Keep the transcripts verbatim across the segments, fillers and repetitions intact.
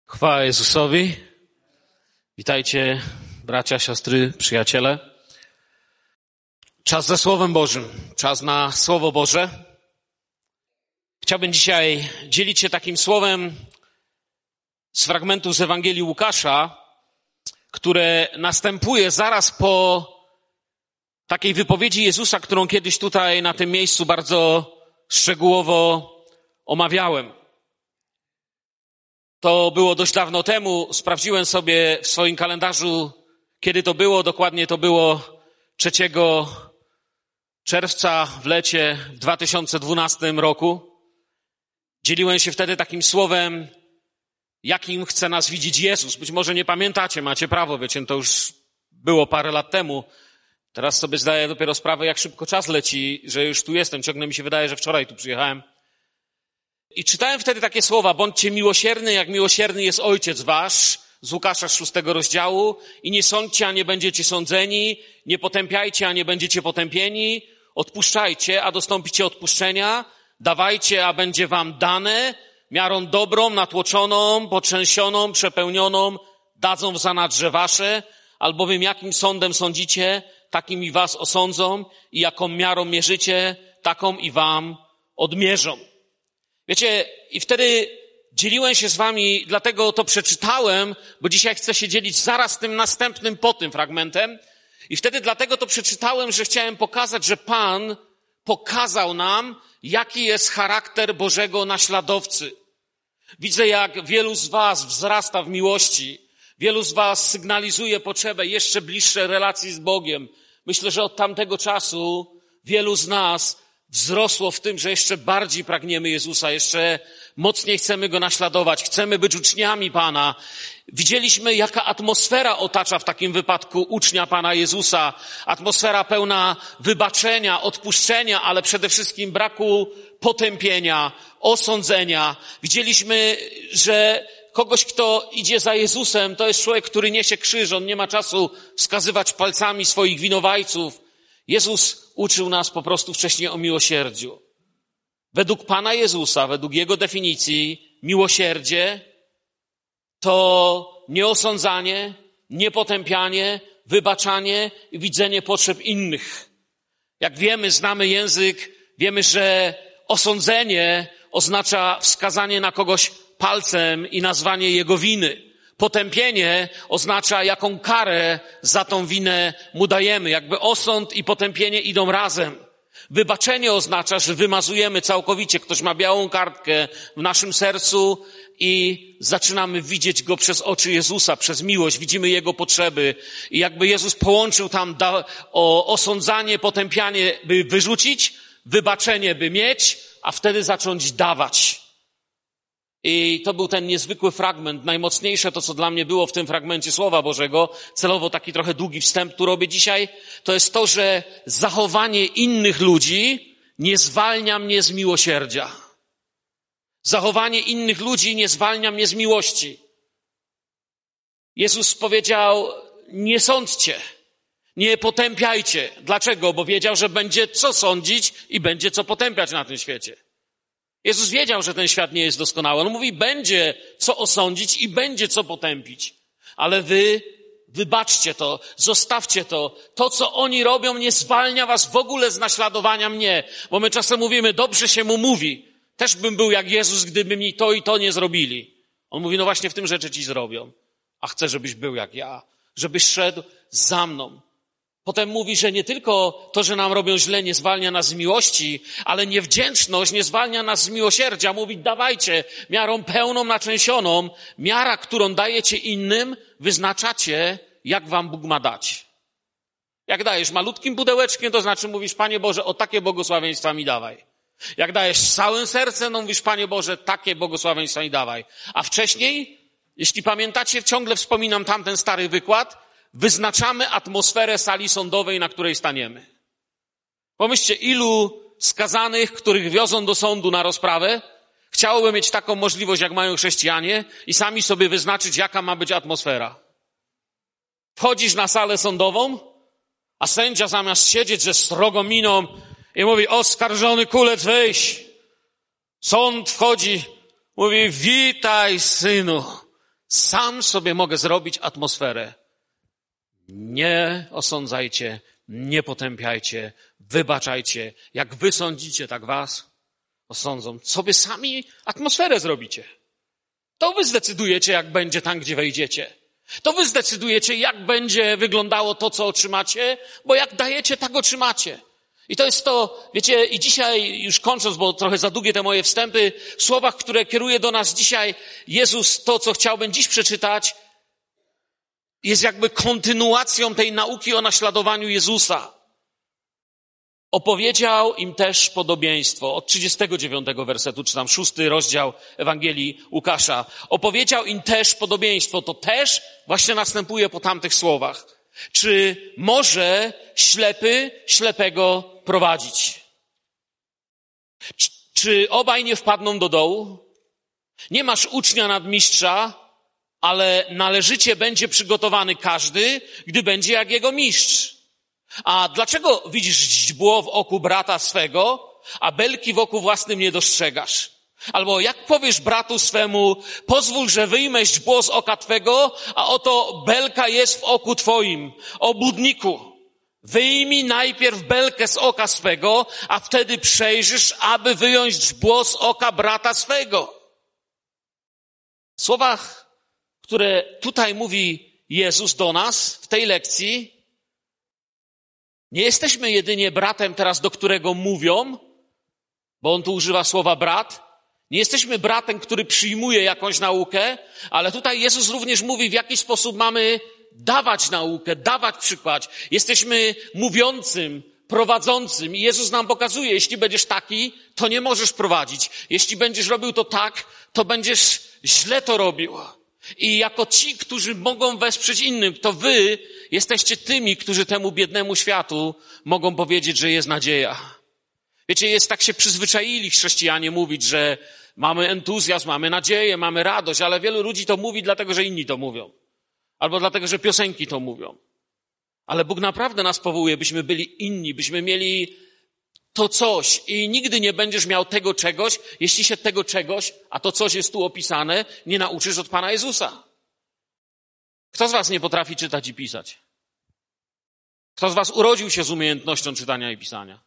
Chwała Jezusowi. Witajcie, bracia, siostry, przyjaciele. Czas za Słowem Bożym, czas na Słowo Boże. Chciałbym dzisiaj dzielić się takim słowem z fragmentu z Ewangelii Łukasza, które następuje zaraz po takiej wypowiedzi Jezusa, którą kiedyś tutaj na tym miejscu bardzo szczegółowo omawiałem. To było dość dawno temu, sprawdziłem sobie w swoim kalendarzu, kiedy to było. Dokładnie to było trzeciego czerwca w lecie w dwa tysiące dwunastym roku. Dzieliłem się wtedy takim słowem, jakim chce nas widzieć Jezus. Być może nie pamiętacie, macie prawo, wiecie, to już było parę lat temu. Teraz sobie zdaję dopiero sprawę, jak szybko czas leci, że już tu jestem. Ciągle mi się wydaje, że wczoraj tu przyjechałem. I czytałem wtedy takie słowa: bądźcie miłosierny, jak miłosierny jest Ojciec wasz, z Łukasza z szóstego rozdziału. I nie sądźcie, a nie będziecie sądzeni, nie potępiajcie, a nie będziecie potępieni, odpuszczajcie, a dostąpicie odpuszczenia, dawajcie, a będzie wam dane, miarą dobrą, natłoczoną, potrzęsioną, przepełnioną, dadzą w zanadrze wasze, albowiem jakim sądem sądzicie, takim i was osądzą, i jaką miarą mierzycie, taką i wam odmierzą. Wiecie, i wtedy dzieliłem się z wami, dlatego to przeczytałem, bo dzisiaj chcę się dzielić zaraz tym następnym po tym fragmentem. I wtedy dlatego to przeczytałem, że chciałem pokazać, że Pan pokazał nam, jaki jest charakter Bożego naśladowcy. Widzę, jak wielu z was wzrasta w miłości. Wielu z was sygnalizuje potrzebę jeszcze bliższej relacji z Bogiem. Myślę, że od tamtego czasu wielu z nas wzrosło w tym, że jeszcze bardziej pragniemy Jezusa, jeszcze mocniej chcemy Go naśladować, chcemy być uczniami Pana. Widzieliśmy, jaka atmosfera otacza w takim wypadku ucznia Pana Jezusa. Atmosfera pełna wybaczenia, odpuszczenia, ale przede wszystkim braku potępienia, osądzenia. Widzieliśmy, że kogoś, kto idzie za Jezusem, to jest człowiek, który niesie krzyż. On nie ma czasu wskazywać palcami swoich winowajców. Jezus uczył nas po prostu wcześniej o miłosierdziu. Według Pana Jezusa, według Jego definicji, miłosierdzie to nieosądzanie, niepotępianie, wybaczanie i widzenie potrzeb innych. Jak wiemy, znamy język, wiemy, że osądzenie oznacza wskazanie na kogoś palcem i nazwanie jego winy. Potępienie oznacza, jaką karę za tą winę mu dajemy. Jakby osąd i potępienie idą razem. Wybaczenie oznacza, że wymazujemy całkowicie. Ktoś ma białą kartkę w naszym sercu i zaczynamy widzieć go przez oczy Jezusa, przez miłość. Widzimy jego potrzeby. I jakby Jezus połączył tam da, o osądzanie, potępianie, by wyrzucić, wybaczenie, by mieć, a wtedy zacząć dawać. I to był ten niezwykły fragment, najmocniejsze to, co dla mnie było w tym fragmencie Słowa Bożego, celowo taki trochę długi wstęp tu robię dzisiaj, to jest to, że zachowanie innych ludzi nie zwalnia mnie z miłosierdzia. Zachowanie innych ludzi nie zwalnia mnie z miłości. Jezus powiedział, nie sądźcie, nie potępiajcie. Dlaczego? Bo wiedział, że będzie co sądzić i będzie co potępiać na tym świecie. Jezus wiedział, że ten świat nie jest doskonały. On mówi, będzie co osądzić i będzie co potępić. Ale wy wybaczcie to, zostawcie to. To, co oni robią, nie zwalnia was w ogóle z naśladowania mnie. Bo my czasem mówimy, dobrze się mu mówi. Też bym był jak Jezus, gdyby mi to i to nie zrobili. On mówi, no właśnie w tym rzeczy ci zrobią. A chcę, żebyś był jak ja. Żebyś szedł za mną. Potem mówi, że nie tylko to, że nam robią źle, nie zwalnia nas z miłości, ale niewdzięczność nie zwalnia nas z miłosierdzia. Mówi, dawajcie miarą pełną, naczęsioną. Miara, którą dajecie innym, wyznaczacie, jak wam Bóg ma dać. Jak dajesz malutkim pudełeczkiem, to znaczy mówisz, Panie Boże, o takie błogosławieństwa mi dawaj. Jak dajesz z całym sercem, to mówisz, Panie Boże, takie błogosławieństwa mi dawaj. A wcześniej, jeśli pamiętacie, ciągle wspominam tamten stary wykład, wyznaczamy atmosferę sali sądowej, na której staniemy. Pomyślcie, ilu skazanych, których wiozą do sądu na rozprawę, chciałoby mieć taką możliwość, jak mają chrześcijanie i sami sobie wyznaczyć, jaka ma być atmosfera. Wchodzisz na salę sądową, a sędzia zamiast siedzieć ze srogą miną i mówi, oskarżony kulec, wyjść. Sąd wchodzi, mówi, witaj, synu. Sam sobie mogę zrobić atmosferę. Nie osądzajcie, nie potępiajcie, wybaczajcie. Jak wy sądzicie, tak was osądzą. Sobie sami atmosferę zrobicie. To wy zdecydujecie, jak będzie tam, gdzie wejdziecie. To wy zdecydujecie, jak będzie wyglądało to, co otrzymacie, bo jak dajecie, tak otrzymacie. I to jest to, wiecie, i dzisiaj, już kończąc, bo trochę za długie te moje wstępy, w słowach, które kieruje do nas dzisiaj Jezus, to, co chciałbym dziś przeczytać, jest jakby kontynuacją tej nauki o naśladowaniu Jezusa. Opowiedział im też podobieństwo. Od trzydziestego dziewiątego wersetu, czy tam szósty rozdział Ewangelii Łukasza. Opowiedział im też podobieństwo. To też właśnie następuje po tamtych słowach. Czy może ślepy ślepego prowadzić? Czy, czy obaj nie wpadną do dołu? Nie masz ucznia nadmistrza, ale należycie będzie przygotowany każdy, gdy będzie jak jego mistrz. A dlaczego widzisz źdźbło w oku brata swego, a belki w oku własnym nie dostrzegasz? Albo jak powiesz bratu swemu, pozwól, że wyjmę źdźbło z oka twego, a oto belka jest w oku twoim. Obłudniku, wyjmij najpierw belkę z oka swego, a wtedy przejrzysz, aby wyjąć źdźbło z oka brata swego. W słowach, które tutaj mówi Jezus do nas w tej lekcji, nie jesteśmy jedynie bratem teraz, do którego mówią, bo on tu używa słowa brat. Nie jesteśmy bratem, który przyjmuje jakąś naukę, ale tutaj Jezus również mówi, w jaki sposób mamy dawać naukę, dawać przykład. Jesteśmy mówiącym, prowadzącym i Jezus nam pokazuje, jeśli będziesz taki, to nie możesz prowadzić. Jeśli będziesz robił to tak, to będziesz źle to robił. I jako ci, którzy mogą wesprzeć innych, to wy jesteście tymi, którzy temu biednemu światu mogą powiedzieć, że jest nadzieja. Wiecie, jest tak się przyzwyczaili chrześcijanie mówić, że mamy entuzjazm, mamy nadzieję, mamy radość, ale wielu ludzi to mówi dlatego, że inni to mówią. Albo dlatego, że piosenki to mówią. Ale Bóg naprawdę nas powołuje, byśmy byli inni, byśmy mieli to coś i nigdy nie będziesz miał tego czegoś, jeśli się tego czegoś, a to coś jest tu opisane, nie nauczysz od Pana Jezusa. Kto z was nie potrafi czytać i pisać? Kto z was urodził się z umiejętnością czytania i pisania?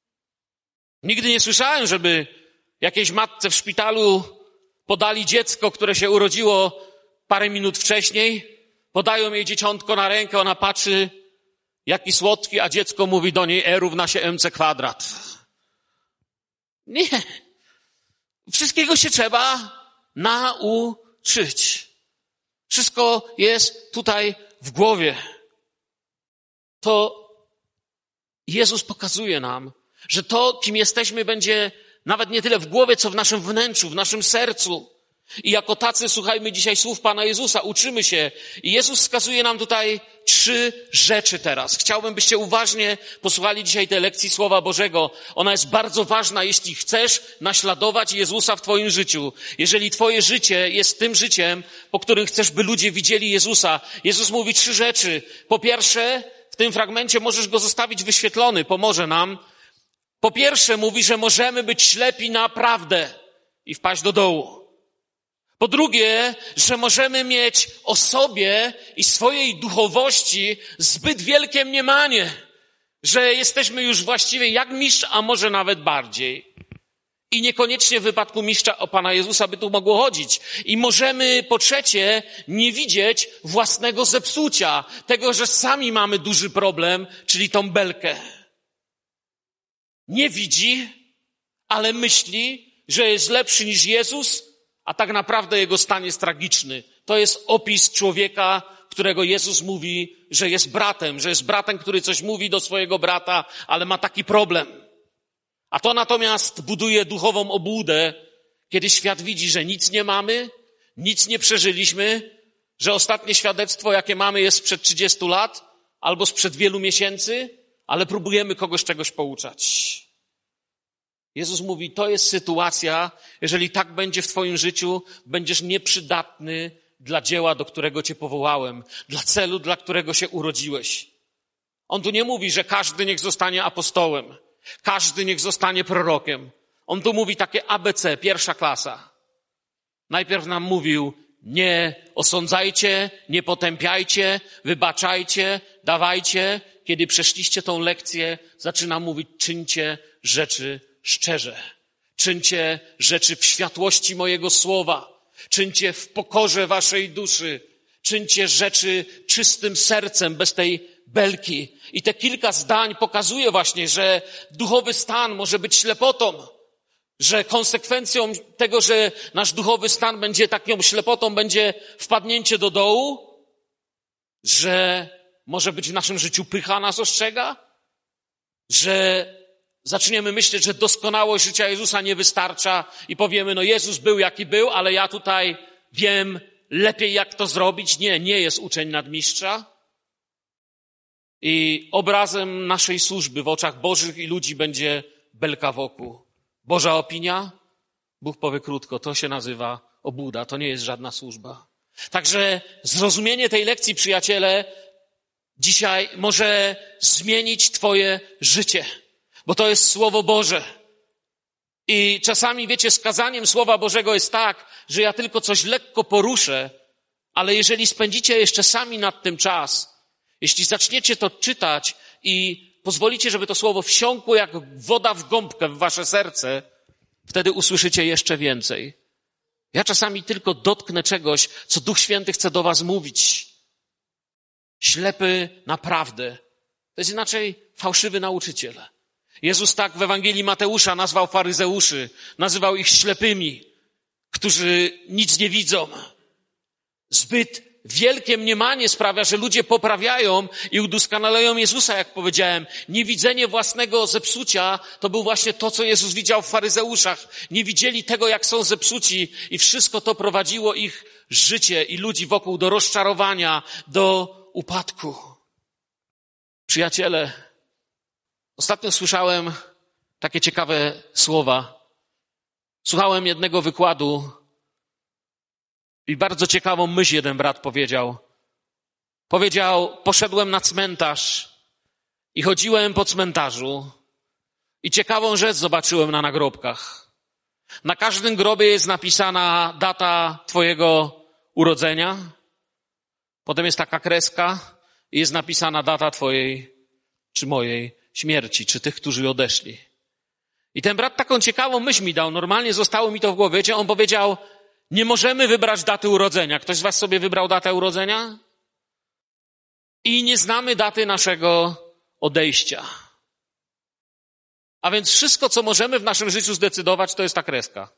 Nigdy nie słyszałem, żeby jakiejś matce w szpitalu podali dziecko, które się urodziło parę minut wcześniej, podają jej dzieciątko na rękę, ona patrzy, jaki słodki, a dziecko mówi do niej E równa się M C kwadrat. Nie. Wszystkiego się trzeba nauczyć. Wszystko jest tutaj w głowie. To Jezus pokazuje nam, że to, kim jesteśmy, będzie nawet nie tyle w głowie, co w naszym wnętrzu, w naszym sercu. I jako tacy słuchajmy dzisiaj słów Pana Jezusa, uczymy się. I Jezus wskazuje nam tutaj trzy rzeczy teraz. Chciałbym, byście uważnie posłuchali dzisiaj tej lekcji Słowa Bożego. Ona jest bardzo ważna, jeśli chcesz naśladować Jezusa w twoim życiu. Jeżeli twoje życie jest tym życiem, po którym chcesz, by ludzie widzieli Jezusa. Jezus mówi trzy rzeczy. Po pierwsze, w tym fragmencie możesz go zostawić wyświetlony, pomoże nam. Po pierwsze mówi, że możemy być ślepi na prawdę i wpaść do dołu. Po drugie, że możemy mieć o sobie i swojej duchowości zbyt wielkie mniemanie, że jesteśmy już właściwie jak mistrz, a może nawet bardziej. I niekoniecznie w wypadku mistrza o Pana Jezusa by tu mogło chodzić. I możemy, po trzecie, nie widzieć własnego zepsucia, tego, że sami mamy duży problem, czyli tą belkę. Nie widzi, ale myśli, że jest lepszy niż Jezus, a tak naprawdę jego stan jest tragiczny. To jest opis człowieka, którego Jezus mówi, że jest bratem, że jest bratem, który coś mówi do swojego brata, ale ma taki problem. A to natomiast buduje duchową obłudę, kiedy świat widzi, że nic nie mamy, nic nie przeżyliśmy, że ostatnie świadectwo, jakie mamy, jest sprzed trzydziestu lat albo sprzed wielu miesięcy, ale próbujemy kogoś czegoś pouczać. Jezus mówi, to jest sytuacja, jeżeli tak będzie w twoim życiu, będziesz nieprzydatny dla dzieła, do którego cię powołałem, dla celu, dla którego się urodziłeś. On tu nie mówi, że każdy niech zostanie apostołem, każdy niech zostanie prorokiem. On tu mówi takie A B C, pierwsza klasa. Najpierw nam mówił, Nie osądzajcie, nie potępiajcie, wybaczajcie, dawajcie. Kiedy przeszliście tą lekcję, zaczyna mówić, czyńcie rzeczy szczerze. Czyńcie rzeczy w światłości mojego słowa. Czyńcie w pokorze waszej duszy. Czyńcie rzeczy czystym sercem, bez tej belki. I te kilka zdań pokazuje właśnie, że duchowy stan może być ślepotą. Że konsekwencją tego, że nasz duchowy stan będzie taką ślepotą, będzie wpadnięcie do dołu. Że może być w naszym życiu pycha nas ostrzega. Że zaczniemy myśleć, że doskonałość życia Jezusa nie wystarcza i powiemy, no Jezus był jaki był, ale ja tutaj wiem lepiej jak to zrobić. Nie, nie jest uczeń nadmistrza. I obrazem naszej służby w oczach Bożych i ludzi będzie belka wokół. Boża opinia? Bóg powie krótko, to się nazywa obłuda, to nie jest żadna służba. Także zrozumienie tej lekcji, przyjaciele, dzisiaj może zmienić twoje życie, bo to jest Słowo Boże. I czasami, wiecie, skazaniem Słowa Bożego jest tak, że ja tylko coś lekko poruszę, ale jeżeli spędzicie jeszcze sami nad tym czas, jeśli zaczniecie to czytać i pozwolicie, żeby to Słowo wsiąkło jak woda w gąbkę w wasze serce, wtedy usłyszycie jeszcze więcej. Ja czasami tylko dotknę czegoś, co Duch Święty chce do was mówić. Ślepy naprawdę. To jest inaczej fałszywy nauczyciel. Jezus tak w Ewangelii Mateusza nazwał faryzeuszy, nazywał ich ślepymi, którzy nic nie widzą. Zbyt wielkie mniemanie sprawia, że ludzie poprawiają i udoskonalają Jezusa, jak powiedziałem. Niewidzenie własnego zepsucia to był właśnie to, co Jezus widział w faryzeuszach. Nie widzieli tego, jak są zepsuci i wszystko to prowadziło ich życie i ludzi wokół do rozczarowania, do upadku. Przyjaciele, ostatnio słyszałem takie ciekawe słowa. Słuchałem jednego wykładu i bardzo ciekawą myśl jeden brat powiedział. Powiedział, poszedłem na cmentarz i chodziłem po cmentarzu i ciekawą rzecz zobaczyłem na nagrobkach. Na każdym grobie jest napisana data twojego urodzenia. Potem jest taka kreska i jest napisana data twojej czy mojej śmierci, czy tych, którzy odeszli. I ten brat taką ciekawą myśl mi dał. Normalnie zostało mi to w głowie. Wiecie, on powiedział, nie możemy wybrać daty urodzenia. Ktoś z was sobie wybrał datę urodzenia? I nie znamy daty naszego odejścia. A więc wszystko, co możemy w naszym życiu zdecydować, to jest ta kreska.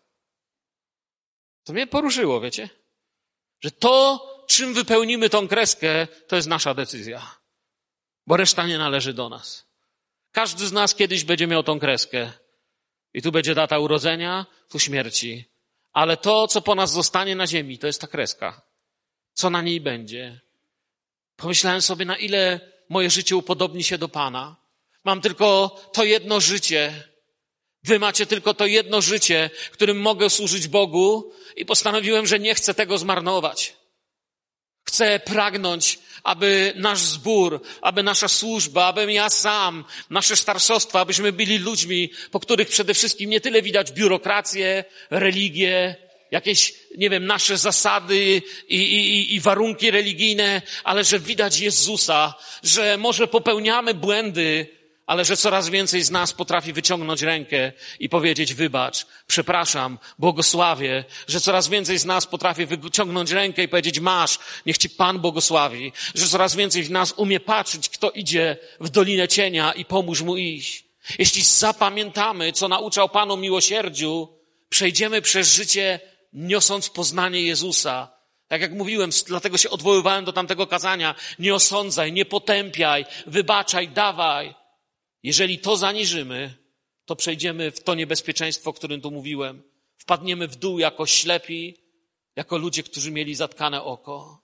To mnie poruszyło, wiecie? Że to, czym wypełnimy tą kreskę, to jest nasza decyzja. Bo reszta nie należy do nas. Każdy z nas kiedyś będzie miał tą kreskę. I tu będzie data urodzenia, tu śmierci. Ale to, co po nas zostanie na ziemi, to jest ta kreska. Co na niej będzie? Pomyślałem sobie, na ile moje życie upodobni się do Pana. Mam tylko to jedno życie. Wy macie tylko to jedno życie, którym mogę służyć Bogu i postanowiłem, że nie chcę tego zmarnować. Chcę pragnąć, aby nasz zbór, aby nasza służba, abym ja sam, nasze starszostwa, abyśmy byli ludźmi, po których przede wszystkim nie tyle widać biurokrację, religię, jakieś, nie wiem, nasze zasady i, i, i warunki religijne, ale że widać Jezusa, że może popełniamy błędy, ale że coraz więcej z nas potrafi wyciągnąć rękę i powiedzieć wybacz, przepraszam, błogosławię, że coraz więcej z nas potrafi wyciągnąć rękę i powiedzieć masz, niech ci Pan błogosławi, że coraz więcej z nas umie patrzeć, kto idzie w dolinę cienia i pomóż mu iść. Jeśli zapamiętamy, co nauczał Pan o miłosierdziu, przejdziemy przez życie niosąc poznanie Jezusa. Tak jak mówiłem, dlatego się odwoływałem do tamtego kazania. Nie osądzaj, nie potępiaj, wybaczaj, dawaj. Jeżeli to zaniżymy, to przejdziemy w to niebezpieczeństwo, o którym tu mówiłem. Wpadniemy w dół jako ślepi, jako ludzie, którzy mieli zatkane oko.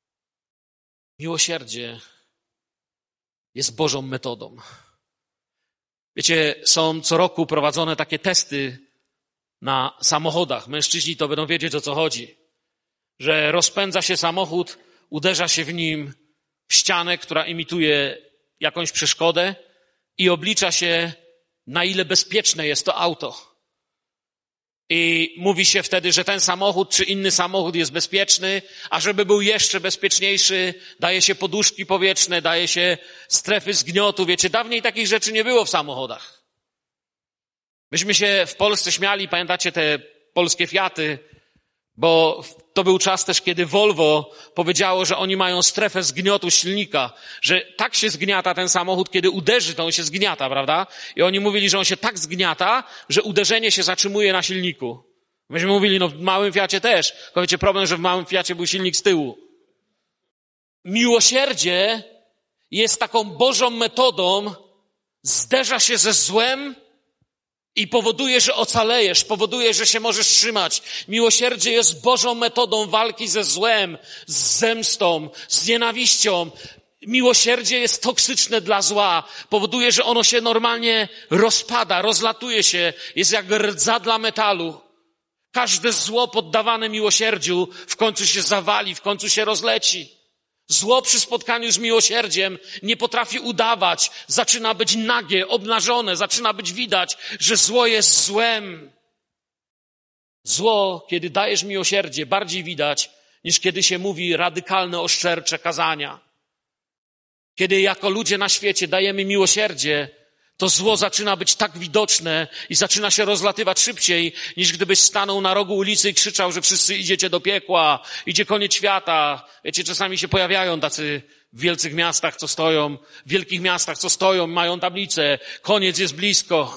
Miłosierdzie jest Bożą metodą. Wiecie, są co roku prowadzone takie testy na samochodach. Mężczyźni to będą wiedzieć, o co chodzi. Że rozpędza się samochód, uderza się w nim w ścianę, która imituje jakąś przeszkodę i oblicza się, na ile bezpieczne jest to auto. I mówi się wtedy, że ten samochód czy inny samochód jest bezpieczny, a żeby był jeszcze bezpieczniejszy, daje się poduszki powietrzne, daje się strefy zgniotu. Wiecie, dawniej takich rzeczy nie było w samochodach. Myśmy się w Polsce śmiali, pamiętacie te polskie Fiaty, bo to był czas też, kiedy Volvo powiedziało, że oni mają strefę zgniotu silnika, że tak się zgniata ten samochód, kiedy uderzy, to on się zgniata, prawda? I oni mówili, że on się tak zgniata, że uderzenie się zatrzymuje na silniku. Myśmy mówili, no w małym Fiacie też. Tylko wiecie, problem, że w małym Fiacie był silnik z tyłu. Miłosierdzie jest taką Bożą metodą, zderza się ze złem i powoduje, że ocalejesz, powoduje, że się możesz trzymać. Miłosierdzie jest Bożą metodą walki ze złem, z zemstą, z nienawiścią. Miłosierdzie jest toksyczne dla zła. Powoduje, że ono się normalnie rozpada, rozlatuje się, jest jak rdza dla metalu. Każde zło poddawane miłosierdziu w końcu się zawali, w końcu się rozleci. Zło przy spotkaniu z miłosierdziem nie potrafi udawać, zaczyna być nagie, obnażone, zaczyna być widać, że zło jest złem. Zło, kiedy dajesz miłosierdzie, bardziej widać, niż kiedy się mówi radykalne, oszczercze kazania. Kiedy jako ludzie na świecie dajemy miłosierdzie, to zło zaczyna być tak widoczne i zaczyna się rozlatywać szybciej, niż gdybyś stanął na rogu ulicy i krzyczał, że wszyscy idziecie do piekła, idzie koniec świata. Wiecie, czasami się pojawiają tacy w wielkich miastach, co stoją, w wielkich miastach, co stoją, mają tablicę, koniec jest blisko.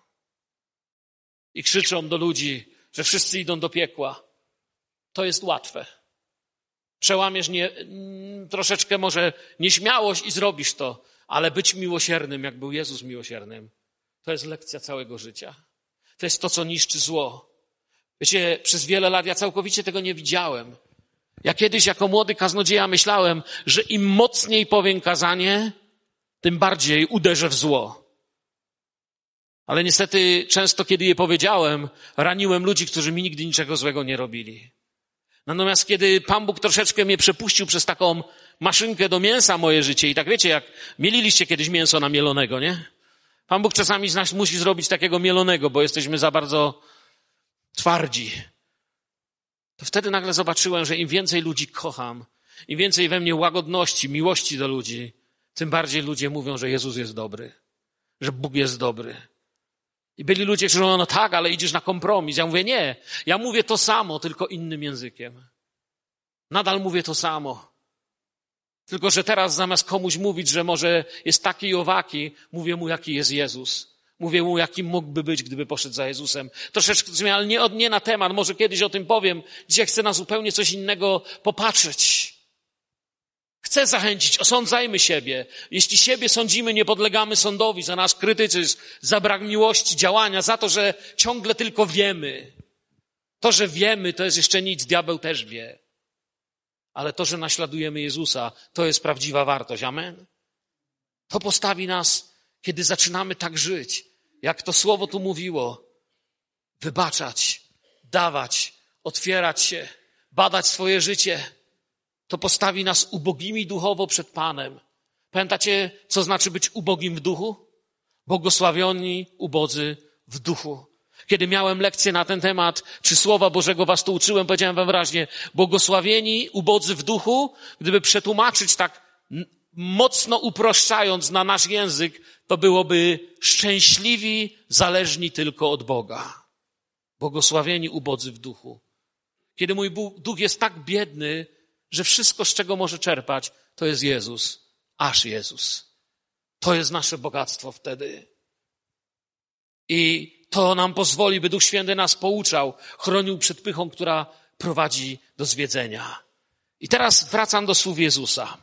I krzyczą do ludzi, że wszyscy idą do piekła. To jest łatwe. Przełamiesz nie, troszeczkę może nieśmiałość i zrobisz to. Ale być miłosiernym, jak był Jezus miłosiernym, to jest lekcja całego życia. To jest to, co niszczy zło. Wiecie, przez wiele lat ja całkowicie tego nie widziałem. Ja kiedyś jako młody kaznodzieja myślałem, że im mocniej powiem kazanie, tym bardziej uderzę w zło. Ale niestety często, kiedy je powiedziałem, raniłem ludzi, którzy mi nigdy niczego złego nie robili. Natomiast kiedy Pan Bóg troszeczkę mnie przepuścił przez taką maszynkę do mięsa moje życie i tak wiecie, jak mieliliście kiedyś mięso namielonego, nie? Pan Bóg czasami z nas musi zrobić takiego mielonego, bo jesteśmy za bardzo twardzi. To wtedy nagle zobaczyłem, że im więcej ludzi kocham, im więcej we mnie łagodności, miłości do ludzi, tym bardziej ludzie mówią, że Jezus jest dobry, że Bóg jest dobry. I byli ludzie, którzy mówią, no tak, ale idziesz na kompromis. Ja mówię, nie, ja mówię to samo, tylko innym językiem. Nadal mówię to samo. Tylko że teraz zamiast komuś mówić, że może jest taki i owaki, mówię mu, jaki jest Jezus. Mówię mu, jaki mógłby być, gdyby poszedł za Jezusem. Troszeczkę zmian, ale nie, nie na temat, może kiedyś o tym powiem. Dzisiaj chcę na zupełnie coś innego popatrzeć. Chcę zachęcić, osądzajmy siebie. Jeśli siebie sądzimy, nie podlegamy sądowi za nasz krytycyzm, za brak miłości, działania, za to, że ciągle tylko wiemy. To, że wiemy, to jest jeszcze nic, diabeł też wie. Ale to, że naśladujemy Jezusa, to jest prawdziwa wartość. Amen? To postawi nas, kiedy zaczynamy tak żyć, jak to słowo tu mówiło. Wybaczać, dawać, otwierać się, badać swoje życie. To postawi nas ubogimi duchowo przed Panem. Pamiętacie, co znaczy być ubogim w duchu? Błogosławioni ubodzy w duchu. Kiedy miałem lekcję na ten temat, czy Słowa Bożego was tu uczyłem, powiedziałem wam wyraźnie, błogosławieni ubodzy w duchu, gdyby przetłumaczyć tak mocno uproszczając na nasz język, to byłoby szczęśliwi, zależni tylko od Boga. Błogosławieni ubodzy w duchu. Kiedy mój duch jest tak biedny, że wszystko, z czego może czerpać, to jest Jezus. Aż Jezus. To jest nasze bogactwo wtedy. I to nam pozwoli, by Duch Święty nas pouczał, chronił przed pychą, która prowadzi do zwiedzenia. I teraz wracam do słów Jezusa.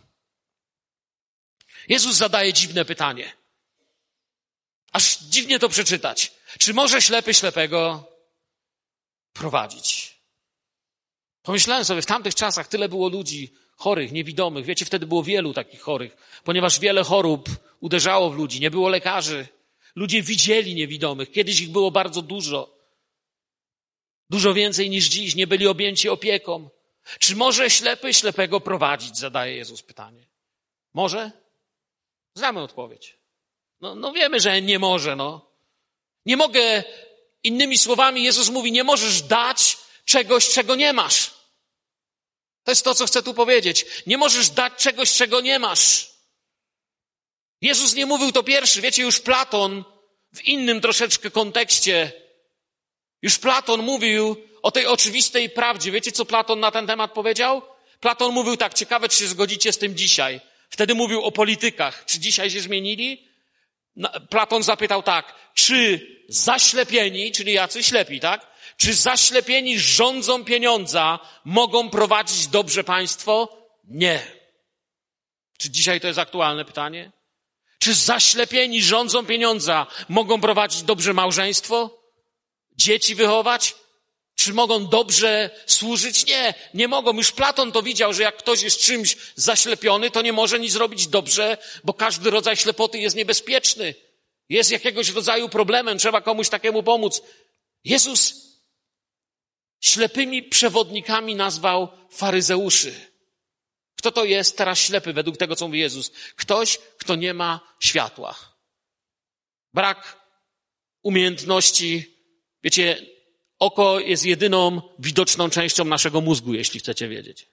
Jezus zadaje dziwne pytanie. Aż dziwnie to przeczytać. Czy może ślepy ślepego prowadzić? Pomyślałem sobie, w tamtych czasach tyle było ludzi chorych, niewidomych. Wiecie, wtedy było wielu takich chorych, ponieważ wiele chorób uderzało w ludzi, nie było lekarzy. Ludzie widzieli niewidomych. Kiedyś ich było bardzo dużo. Dużo więcej niż dziś. Nie byli objęci opieką. Czy może ślepy ślepego prowadzić? Zadaje Jezus pytanie. Może? Znamy odpowiedź. No, no wiemy, że nie może, no. Nie mogę Innymi słowami, Jezus mówi, nie możesz dać czegoś, czego nie masz. To jest to, co chcę tu powiedzieć. Nie możesz dać czegoś, czego nie masz. Jezus nie mówił to pierwszy. Wiecie, już Platon w innym troszeczkę kontekście, już Platon mówił o tej oczywistej prawdzie. Wiecie, co Platon na ten temat powiedział? Platon mówił tak, ciekawe, czy się zgodzicie z tym dzisiaj. Wtedy mówił o politykach. Czy dzisiaj się zmienili? Platon zapytał tak, czy zaślepieni, czyli jacy ślepi, tak? Czy zaślepieni rządzą pieniądza mogą prowadzić dobrze państwo? Nie. Czy dzisiaj to jest aktualne pytanie? Czy zaślepieni rządzą pieniądza mogą prowadzić dobrze małżeństwo? Dzieci wychować? Czy mogą dobrze służyć? Nie, nie mogą. Już Platon to widział, że jak ktoś jest czymś zaślepiony, to nie może nic robić dobrze, bo każdy rodzaj ślepoty jest niebezpieczny. Jest jakiegoś rodzaju problemem, trzeba komuś takiemu pomóc. Jezus ślepymi przewodnikami nazwał faryzeuszy. Kto to jest teraz ślepy według tego, co mówi Jezus? Ktoś, kto nie ma światła. Brak umiejętności. Wiecie, oko jest jedyną widoczną częścią naszego mózgu, jeśli chcecie wiedzieć.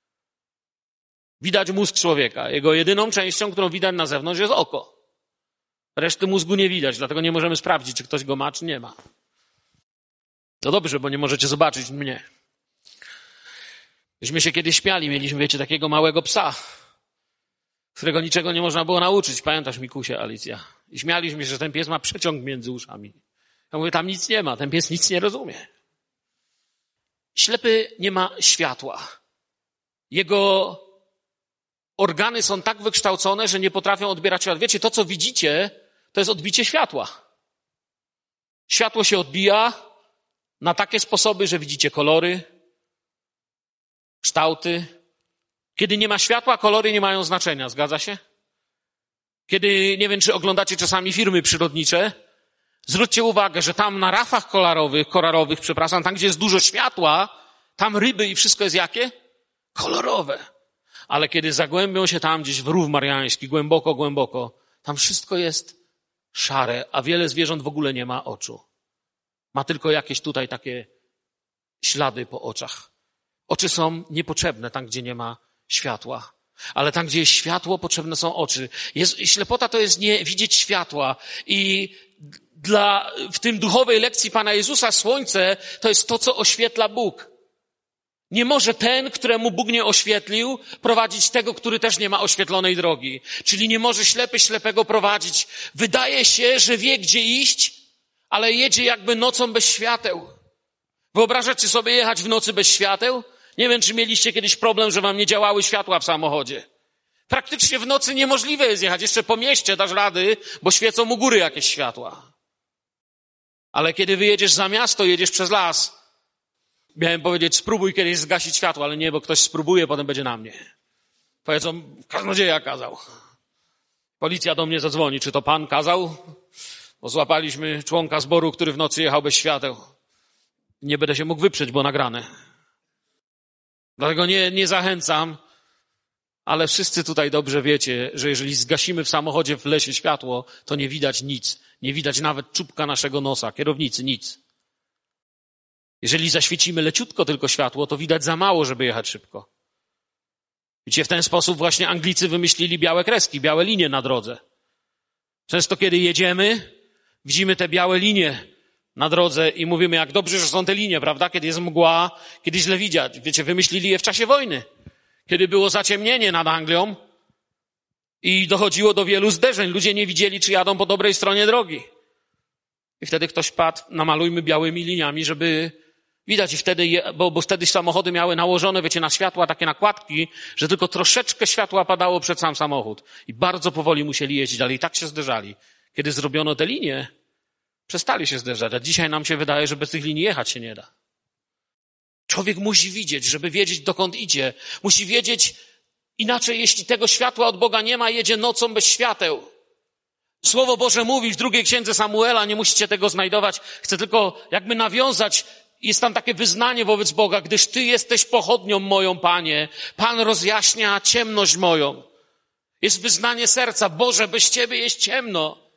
Widać mózg człowieka. Jego jedyną częścią, którą widać na zewnątrz, jest oko. Reszty mózgu nie widać, dlatego nie możemy sprawdzić, czy ktoś go ma, czy nie ma. To dobrze, bo nie możecie zobaczyć mnie. Myśmy się kiedyś śmiali, mieliśmy, wiecie, takiego małego psa, którego niczego nie można było nauczyć. Pamiętasz, Mikusie, Alicja? I śmialiśmy się, że ten pies ma przeciąg między uszami. Ja mówię, tam nic nie ma, ten pies nic nie rozumie. Ślepy nie ma światła. Jego organy są tak wykształcone, że nie potrafią odbierać światła. Wiecie, to co widzicie, to jest odbicie światła. Światło się odbija na takie sposoby, że widzicie kolory, kształty. Kiedy nie ma światła, kolory nie mają znaczenia, zgadza się? Kiedy, nie wiem, czy oglądacie czasami filmy przyrodnicze, zwróćcie uwagę, że tam na rafach kolorowych, kolorowych, przepraszam, tam gdzie jest dużo światła, tam ryby i wszystko jest jakie? Kolorowe. Ale kiedy zagłębią się tam gdzieś w rów mariański, głęboko, głęboko, tam wszystko jest szare, a wiele zwierząt w ogóle nie ma oczu. Ma tylko jakieś tutaj takie ślady po oczach. Oczy są niepotrzebne tam, gdzie nie ma światła. Ale tam, gdzie jest światło, potrzebne są oczy. Jest, ślepota to jest nie widzieć światła. I dla, w tym duchowej lekcji Pana Jezusa słońce to jest to, co oświetla Bóg. Nie może ten, któremu Bóg nie oświetlił, prowadzić tego, który też nie ma oświetlonej drogi. Czyli nie może ślepy ślepego prowadzić. Wydaje się, że wie, gdzie iść, ale jedzie jakby nocą bez świateł. Wyobrażacie sobie jechać w nocy bez świateł? Nie wiem, czy mieliście kiedyś problem, że wam nie działały światła w samochodzie. Praktycznie w nocy niemożliwe jest jechać. Jeszcze po mieście dasz rady, bo świecą u góry jakieś światła. Ale kiedy wyjedziesz za miasto, jedziesz przez las. Miałem powiedzieć, spróbuj kiedyś zgasić światło, ale nie, bo ktoś spróbuje, potem będzie na mnie. Powiedzą, kaznodzieja kazał. Policja do mnie zadzwoni, czy to pan kazał? Bo złapaliśmy członka zboru, który w nocy jechał bez świateł. Nie będę się mógł wyprzeć, bo nagrane. Dlatego nie, nie zachęcam, ale wszyscy tutaj dobrze wiecie, że jeżeli zgasimy w samochodzie w lesie światło, to nie widać nic. Nie widać nawet czubka naszego nosa, kierownicy, nic. Jeżeli zaświecimy leciutko tylko światło, to widać za mało, żeby jechać szybko. Wiecie, w ten sposób właśnie Anglicy wymyślili białe kreski, białe linie na drodze. Często kiedy jedziemy, widzimy te białe linie na drodze i mówimy, jak dobrze, że są te linie, prawda? Kiedy jest mgła, kiedy źle widać. Wiecie, wymyślili je w czasie wojny. Kiedy było zaciemnienie nad Anglią i dochodziło do wielu zderzeń. Ludzie nie widzieli, czy jadą po dobrej stronie drogi. I wtedy ktoś padł, namalujmy białymi liniami, żeby widać. I wtedy, je, bo, bo wtedy samochody miały nałożone, wiecie, na światła takie nakładki, że tylko troszeczkę światła padało przed sam samochód. I bardzo powoli musieli jeździć, ale i tak się zderzali. Kiedy zrobiono te linie, przestali się zderzać, a dzisiaj nam się wydaje, że bez tych linii jechać się nie da. Człowiek musi widzieć, żeby wiedzieć, dokąd idzie. Musi wiedzieć, inaczej jeśli tego światła od Boga nie ma, jedzie nocą bez świateł. Słowo Boże mówi w drugiej księdze Samuela, nie musicie tego znajdować, chcę tylko jakby nawiązać, jest tam takie wyznanie wobec Boga, gdyż Ty jesteś pochodnią moją, Panie. Pan rozjaśnia ciemność moją. Jest wyznanie serca, Boże, bez Ciebie jest ciemno.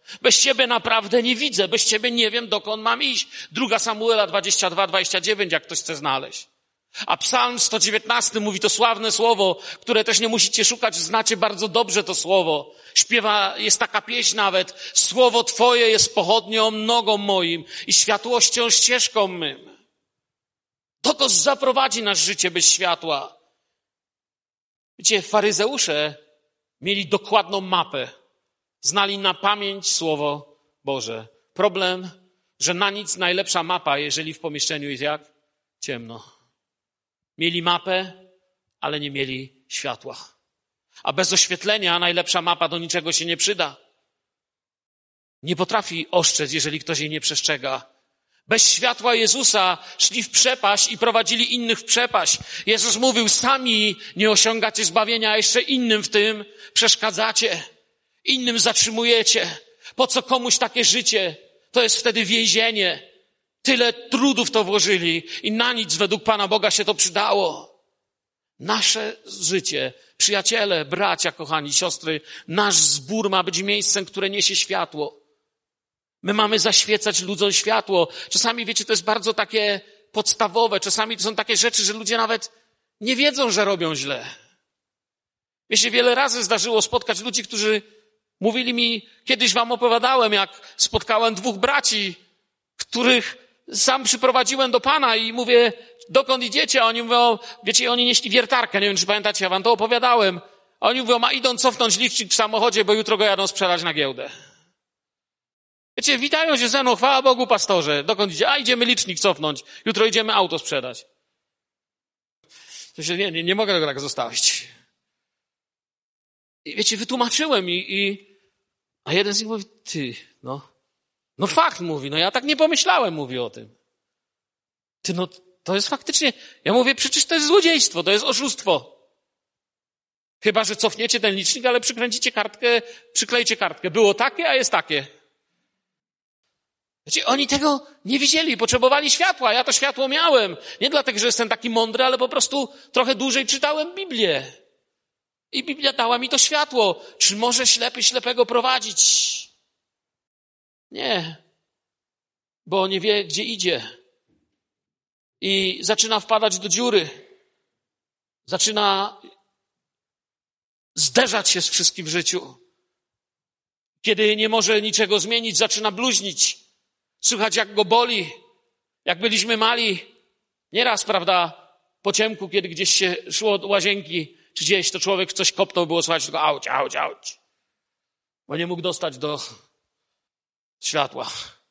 Bez Ciebie naprawdę nie widzę, bez Ciebie nie wiem, dokąd mam iść. Druga Samuela dwadzieścia dwa, dwadzieścia dziewięć, jak ktoś chce znaleźć. A Psalm sto dziewiętnasty mówi to sławne słowo, które też nie musicie szukać, znacie bardzo dobrze to słowo. Śpiewa, jest taka pieśń nawet, słowo Twoje jest pochodnią nogą moim i światłością ścieżką mym. Dokąd zaprowadzi nas życie bez światła? Wiecie, faryzeusze mieli dokładną mapę. Znali na pamięć Słowo Boże. Problem, że na nic najlepsza mapa, jeżeli w pomieszczeniu jest jak? Ciemno. Mieli mapę, ale nie mieli światła. A bez oświetlenia najlepsza mapa do niczego się nie przyda. Nie potrafi ostrzec, jeżeli ktoś jej nie przestrzega. Bez światła Jezusa szli w przepaść i prowadzili innych w przepaść. Jezus mówił, sami nie osiągacie zbawienia, a jeszcze innym w tym przeszkadzacie. Innym zatrzymujecie. Po co komuś takie życie? To jest wtedy więzienie. Tyle trudów to włożyli i na nic według Pana Boga się to przydało. Nasze życie, przyjaciele, bracia, kochani, siostry, nasz zbór ma być miejscem, które niesie światło. My mamy zaświecać ludziom światło. Czasami, wiecie, to jest bardzo takie podstawowe. Czasami to są takie rzeczy, że ludzie nawet nie wiedzą, że robią źle. Wiecie, wiele razy zdarzyło spotkać ludzi, którzy mówili mi, kiedyś wam opowiadałem, jak spotkałem dwóch braci, których sam przyprowadziłem do Pana i mówię, dokąd idziecie? A oni mówią, wiecie, oni nieśli wiertarkę, nie wiem, czy pamiętacie, ja wam to opowiadałem. A oni mówią, a idą cofnąć licznik w samochodzie, bo jutro go jadą sprzedać na giełdę. Wiecie, witają się ze mną, chwała Bogu, pastorze. Dokąd idzie? A idziemy licznik cofnąć. Jutro idziemy auto sprzedać. To się, nie, nie, nie mogę tego tak zostawić. I wiecie, wytłumaczyłem i, i a jeden z nich mówi, ty, no, no fakt, mówi, no ja tak nie pomyślałem, mówi o tym. Ty, no, to jest faktycznie, ja mówię, przecież to jest złodziejstwo, to jest oszustwo. Chyba że cofniecie ten licznik, ale przykręcicie kartkę, przyklejcie kartkę. Było takie, a jest takie. Wiecie, oni tego nie widzieli, potrzebowali światła. Ja to światło miałem. Nie dlatego, że jestem taki mądry, ale po prostu trochę dłużej czytałem Biblię. I Biblia dała mi to światło. Czy może ślepy ślepego prowadzić? Nie. Bo nie wie, gdzie idzie. I zaczyna wpadać do dziury. Zaczyna zderzać się z wszystkim w życiu. Kiedy nie może niczego zmienić, zaczyna bluźnić. Słychać, jak go boli. Jak byliśmy mali. Nieraz, prawda, po ciemku, kiedy gdzieś się szło do łazienki, czy gdzieś to człowiek coś kopnął, było słychać tylko auć, auć, auć. Bo nie mógł dostać do światła.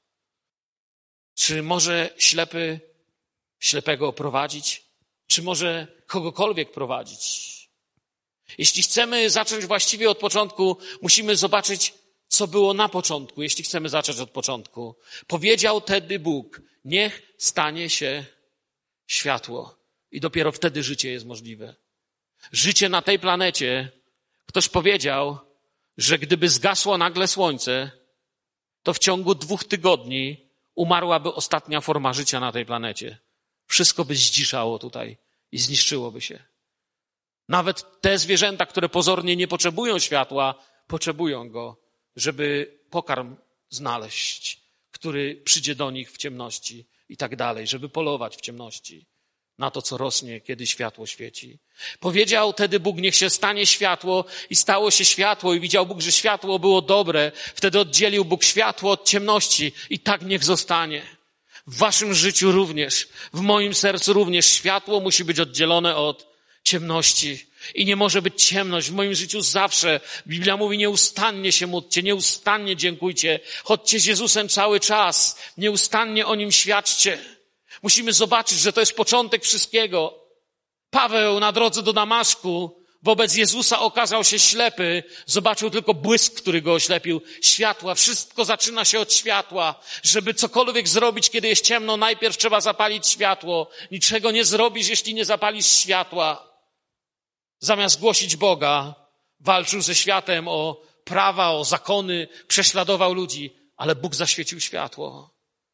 Czy może ślepy ślepego prowadzić? Czy może kogokolwiek prowadzić? Jeśli chcemy zacząć właściwie od początku, musimy zobaczyć, co było na początku, jeśli chcemy zacząć od początku. Powiedział wtedy Bóg, niech stanie się światło. I dopiero wtedy życie jest możliwe. Życie na tej planecie, ktoś powiedział, że gdyby zgasło nagle słońce, to w ciągu dwóch tygodni umarłaby ostatnia forma życia na tej planecie. Wszystko by zdziszało tutaj i zniszczyłoby się. Nawet te zwierzęta, które pozornie nie potrzebują światła, potrzebują go, żeby pokarm znaleźć, który przyjdzie do nich w ciemności i tak dalej, żeby polować w ciemności na to, co rośnie, kiedy światło świeci. Powiedział wtedy Bóg, niech się stanie światło i stało się światło i widział Bóg, że światło było dobre. Wtedy oddzielił Bóg światło od ciemności i tak niech zostanie. W waszym życiu również, w moim sercu również światło musi być oddzielone od ciemności. I nie może być ciemność w moim życiu zawsze. Biblia mówi, nieustannie się módlcie, nieustannie dziękujcie. Chodźcie z Jezusem cały czas, nieustannie o Nim świadczcie. Musimy zobaczyć, że to jest początek wszystkiego. Paweł na drodze do Damaszku wobec Jezusa okazał się ślepy. Zobaczył tylko błysk, który go oślepił. Światła. Wszystko zaczyna się od światła. Żeby cokolwiek zrobić, kiedy jest ciemno, najpierw trzeba zapalić światło. Niczego nie zrobisz, jeśli nie zapalisz światła. Zamiast głosić Boga, walczył ze światem o prawa, o zakony, prześladował ludzi, ale Bóg zaświecił światło.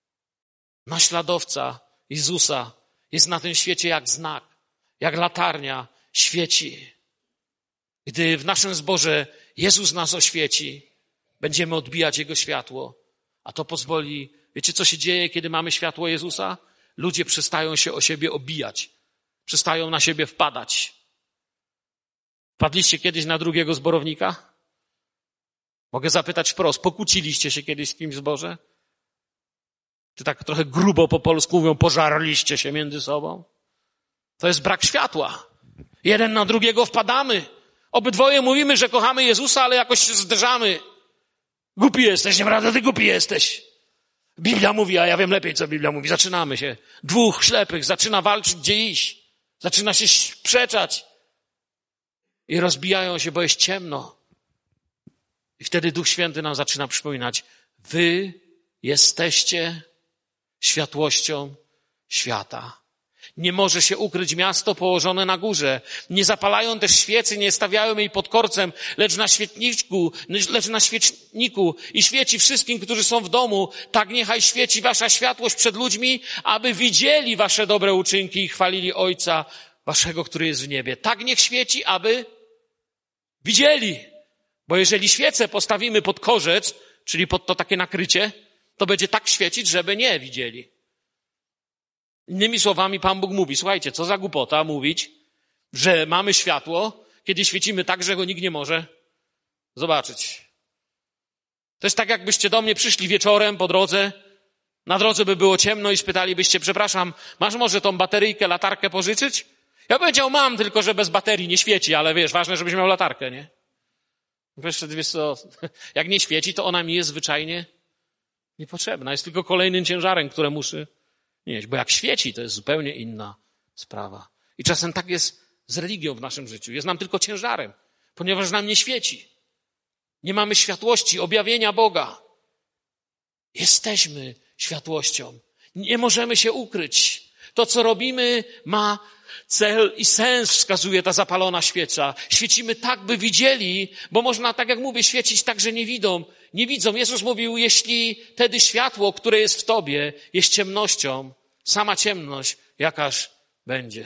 Naśladowca Jezusa jest na tym świecie jak znak, jak latarnia, świeci. Gdy w naszym zborze Jezus nas oświeci, Będziemy odbijać Jego światło. A to pozwoli, wiecie co się dzieje, kiedy mamy światło Jezusa? Ludzie przestają się o siebie obijać. Przestają na siebie wpadać. Wpadliście kiedyś na drugiego zborownika? Mogę zapytać wprost, pokłóciliście się kiedyś z kimś w zborze? Czy tak trochę grubo po polsku mówią, pożarliście się między sobą? To jest brak światła. Jeden na drugiego wpadamy. Obydwoje mówimy, że kochamy Jezusa, ale jakoś się zderzamy. Głupi jesteś, nieprawda? Ty głupi jesteś. Biblia mówi, a ja wiem lepiej, co Biblia mówi. Zaczynamy się. Dwóch ślepych zaczyna walczyć, gdzie iść. Zaczyna się sprzeczać. I rozbijają się, bo jest ciemno. I wtedy Duch Święty nam zaczyna przypominać, wy jesteście światłością świata. Nie może się ukryć miasto położone na górze. Nie zapalają też świecy, nie stawiają jej pod korcem, lecz na świeczniku, lecz na świeczniku i świeci wszystkim, którzy są w domu. Tak niechaj świeci wasza światłość przed ludźmi, aby widzieli wasze dobre uczynki i chwalili Ojca waszego, który jest w niebie. Tak niech świeci, aby widzieli. Bo jeżeli świecę postawimy pod korzec, czyli pod to takie nakrycie, to będzie tak świecić, żeby nie widzieli. Innymi słowami Pan Bóg mówi, słuchajcie, co za głupota mówić, że mamy światło, kiedy świecimy tak, że go nikt nie może zobaczyć. To jest tak, jakbyście do mnie przyszli wieczorem po drodze, na drodze by było ciemno i spytalibyście, przepraszam, masz może tą bateryjkę, latarkę pożyczyć? Ja powiedział, mam, tylko że bez baterii nie świeci, ale wiesz, ważne, żebyś miał latarkę, nie? Wiesz, wiesz co, jak nie świeci, to ona mi jest zwyczajnie niepotrzebna. Jest tylko kolejnym ciężarem, które muszę nieść. Bo jak świeci, to jest zupełnie inna sprawa. I czasem tak jest z religią w naszym życiu. Jest nam tylko ciężarem, ponieważ nam nie świeci. Nie mamy światłości, objawienia Boga. Jesteśmy światłością. Nie możemy się ukryć. To, co robimy, ma cel i sens, wskazuje ta zapalona świeca. Świecimy tak, by widzieli, bo można, tak jak mówię, świecić tak, że nie widzą. Nie widzą. Jezus mówił, jeśli wtedy światło, które jest w tobie, jest ciemnością, sama ciemność, jakaż będzie.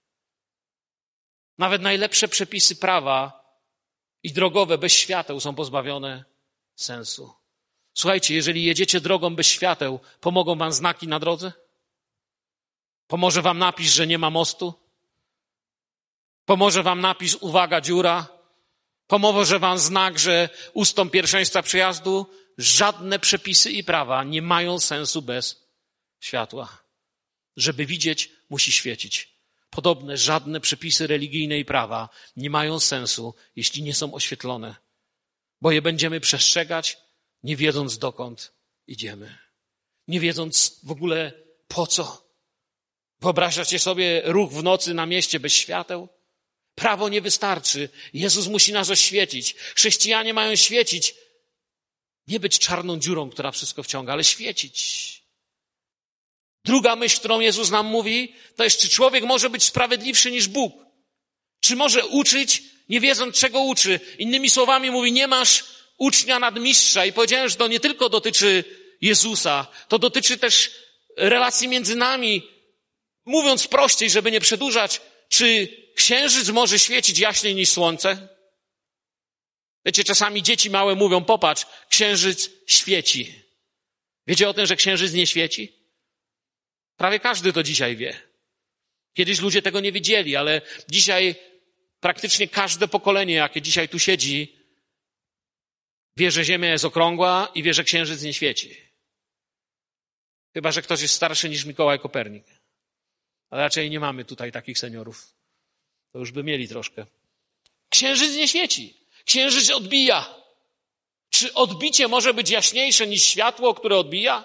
Nawet najlepsze przepisy prawa i drogowe bez świateł są pozbawione sensu. Słuchajcie, jeżeli jedziecie drogą bez świateł, pomogą wam znaki na drodze? Pomoże wam napis, że nie ma mostu? Pomoże wam napis, uwaga, dziura? Pomoże wam znak, że ustąp pierwszeństwa przejazdu? Żadne przepisy i prawa nie mają sensu bez światła. Żeby widzieć, musi świecić. Podobne żadne przepisy religijne i prawa nie mają sensu, jeśli nie są oświetlone. Bo je będziemy przestrzegać, nie wiedząc dokąd idziemy. Nie wiedząc w ogóle po co. Wyobrażacie sobie ruch w nocy na mieście bez świateł? Prawo nie wystarczy. Jezus musi nas oświecić. Chrześcijanie mają świecić. Nie być czarną dziurą, która wszystko wciąga, ale świecić. Druga myśl, którą Jezus nam mówi, to jest, czy człowiek może być sprawiedliwszy niż Bóg? Czy może uczyć, nie wiedząc, czego uczy? Innymi słowami mówi, nie masz ucznia nadmistrza. I powiedziałem, że to nie tylko dotyczy Jezusa, to dotyczy też relacji między nami. Mówiąc prościej, żeby nie przedłużać, czy księżyc może świecić jaśniej niż słońce? Wiecie, czasami dzieci małe mówią, popatrz, księżyc świeci. Wiecie o tym, że księżyc nie świeci? Prawie każdy to dzisiaj wie. Kiedyś ludzie tego nie wiedzieli, ale dzisiaj praktycznie każde pokolenie, jakie dzisiaj tu siedzi, wie, że Ziemia jest okrągła i wie, że księżyc nie świeci. Chyba że ktoś jest starszy niż Mikołaj Kopernik. Ale raczej nie mamy tutaj takich seniorów. To już by mieli troszkę. Księżyc nie świeci. Księżyc odbija. Czy odbicie może być jaśniejsze niż światło, które odbija?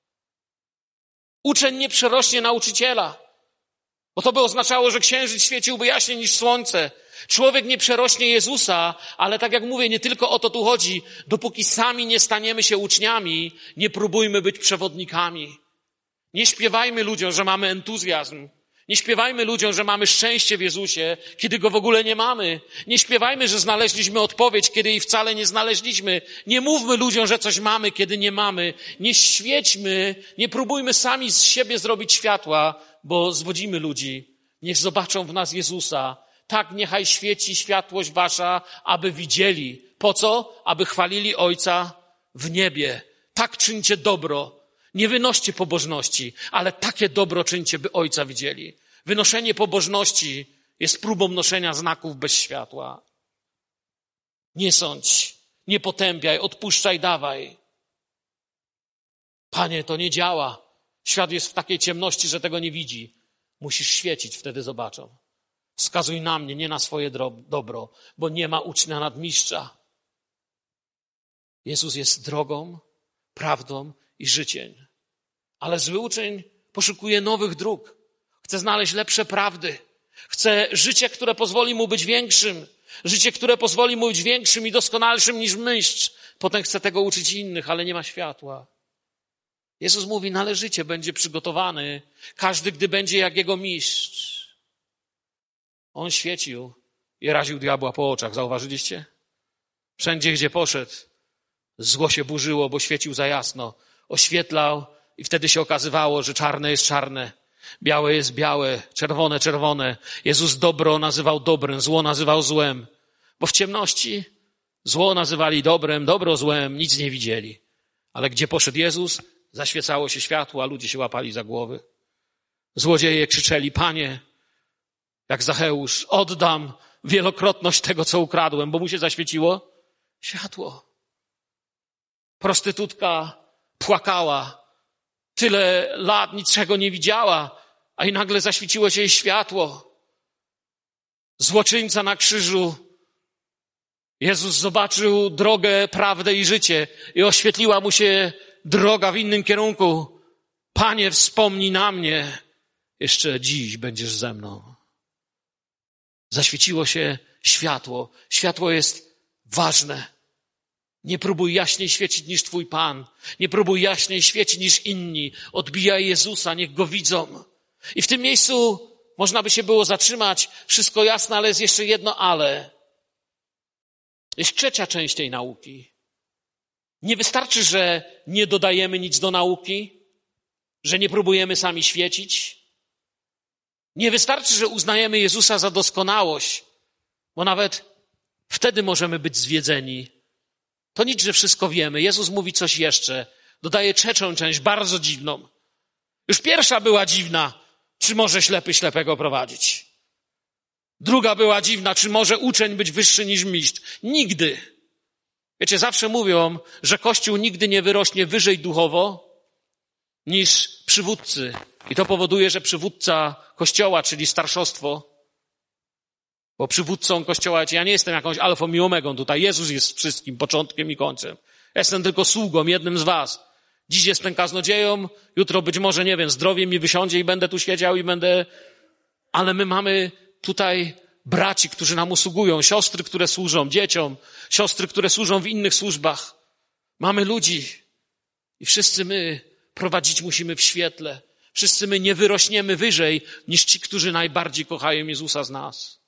Uczeń nie przerośnie nauczyciela. Bo to by oznaczało, że księżyc świeciłby jaśniej niż słońce. Człowiek nie przerośnie Jezusa, ale tak jak mówię, nie tylko o to tu chodzi. Dopóki sami nie staniemy się uczniami, nie próbujmy być przewodnikami. Nie śpiewajmy ludziom, że mamy entuzjazm. Nie śpiewajmy ludziom, że mamy szczęście w Jezusie, kiedy go w ogóle nie mamy. Nie śpiewajmy, że znaleźliśmy odpowiedź, kiedy jej wcale nie znaleźliśmy. Nie mówmy ludziom, że coś mamy, kiedy nie mamy. Nie świećmy, nie próbujmy sami z siebie zrobić światła, bo zwodzimy ludzi. Niech zobaczą w nas Jezusa. Tak niechaj świeci światłość wasza, aby widzieli Po co? Aby chwalili Ojca w niebie. Tak czyńcie dobro. Nie wynoście pobożności, ale takie dobro czyńcie, by Ojca widzieli. Wynoszenie pobożności jest próbą noszenia znaków bez światła. Nie sądź, nie potępiaj, odpuszczaj, dawaj. Panie, to nie działa. Świat jest w takiej ciemności, że tego nie widzi. Musisz świecić, wtedy zobaczą. Wskazuj na mnie, nie na swoje dobro, bo nie ma ucznia nadmistrza. Jezus jest drogą, prawdą i życiem. Ale zły uczeń poszukuje nowych dróg. Chce znaleźć lepsze prawdy. Chce życie, które pozwoli mu być większym. Życie, które pozwoli mu być większym i doskonalszym niż mistrz. Potem chce tego uczyć innych, ale nie ma światła. Jezus mówi, należycie będzie przygotowany każdy, gdy będzie jak jego mistrz. On świecił i raził diabła po oczach. Zauważyliście? Wszędzie, gdzie poszedł, zło się burzyło, bo świecił za jasno. Oświetlał i wtedy się okazywało, że czarne jest czarne, białe jest białe, czerwone, czerwone. Jezus dobro nazywał dobrem, zło nazywał złem. Bo w ciemności zło nazywali dobrem, dobro złem, nic nie widzieli. Ale gdzie poszedł Jezus, zaświecało się światło, a ludzie się łapali za głowy. Złodzieje krzyczeli, Panie, jak Zacheusz, oddam wielokrotność tego, co ukradłem, bo mu się zaświeciło światło. Prostytutka płakała, tyle lat niczego nie widziała, a i nagle zaświeciło się jej światło. Złoczyńca na krzyżu. Jezus zobaczył drogę, prawdę i życie i oświetliła mu się droga w innym kierunku. Panie, wspomnij na mnie. Jeszcze dziś będziesz ze mną. Zaświeciło się światło. Światło jest ważne. Nie próbuj jaśniej świecić niż Twój Pan. Nie próbuj jaśniej świecić niż inni. Odbijaj Jezusa, niech Go widzą. I w tym miejscu można by się było zatrzymać. Wszystko jasne, ale jest jeszcze jedno ale. Jest trzecia część tej nauki. Nie wystarczy, że nie dodajemy nic do nauki, że nie próbujemy sami świecić. Nie wystarczy, że uznajemy Jezusa za doskonałość, bo nawet wtedy możemy być zwiedzeni. To nic, że wszystko wiemy. Jezus mówi coś jeszcze. Dodaje trzecią część, bardzo dziwną. Już pierwsza była dziwna. Czy może ślepy ślepego prowadzić? Druga była dziwna. Czy może uczeń być wyższy niż mistrz? Nigdy. Wiecie, zawsze mówią, że Kościół nigdy nie wyrośnie wyżej duchowo niż przywódcy. I to powoduje, że przywódca Kościoła, czyli starszostwo, bo przywódcą Kościoła, ja nie jestem jakąś alfą i omegą tutaj. Jezus jest wszystkim, początkiem i końcem. Ja jestem tylko sługą, jednym z was. Dziś jestem kaznodzieją, jutro być może, nie wiem, zdrowie mi wysiądzie i będę tu siedział i będę... Ale my mamy tutaj braci, którzy nam usługują, siostry, które służą dzieciom, siostry, które służą w innych służbach. Mamy ludzi i wszyscy my prowadzić musimy w świetle. Wszyscy my nie wyrośniemy wyżej niż ci, którzy najbardziej kochają Jezusa z nas.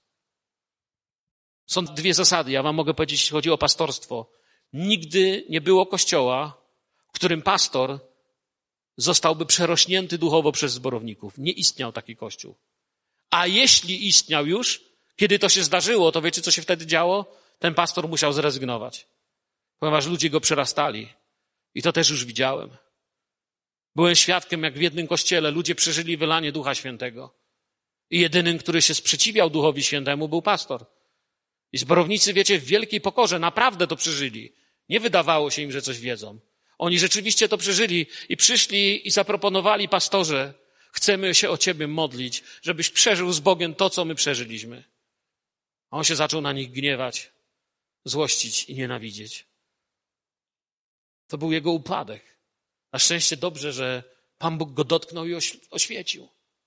Są dwie zasady, ja wam mogę powiedzieć, jeśli chodzi o pastorstwo. Nigdy nie było kościoła, w którym pastor zostałby przerośnięty duchowo przez zborowników. Nie istniał taki kościół. A jeśli istniał już, kiedy to się zdarzyło, to wiecie, co się wtedy działo? Ten pastor musiał zrezygnować, ponieważ ludzie go przerastali. I to też już widziałem. Byłem świadkiem, jak w jednym kościele ludzie przeżyli wylanie Ducha Świętego. I jedynym, który się sprzeciwiał Duchowi Świętemu, był pastor. I zborownicy, wiecie, w wielkiej pokorze naprawdę to przeżyli. Nie wydawało się im, że coś wiedzą. Oni rzeczywiście to przeżyli i przyszli i zaproponowali pastorze, chcemy się o Ciebie modlić, żebyś przeżył z Bogiem to, co my przeżyliśmy. A on się zaczął na nich gniewać, złościć i nienawidzieć. To był jego upadek. Na szczęście dobrze, że Pan Bóg go dotknął i oświecił.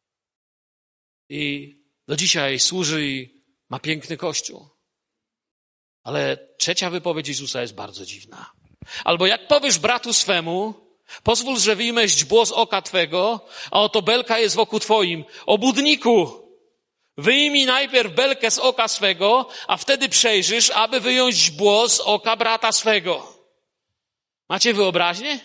I do dzisiaj służy i ma piękny kościół. Ale trzecia wypowiedź Jezusa jest bardzo dziwna. Albo jak powiesz bratu swemu, pozwól, że wyjmę źdźbło z oka twego, a oto belka jest wokół twoim. Obłudniku, wyjmij najpierw belkę z oka swego, a wtedy przejrzysz, aby wyjąć źdźbło z oka brata swego. Macie wyobraźnię?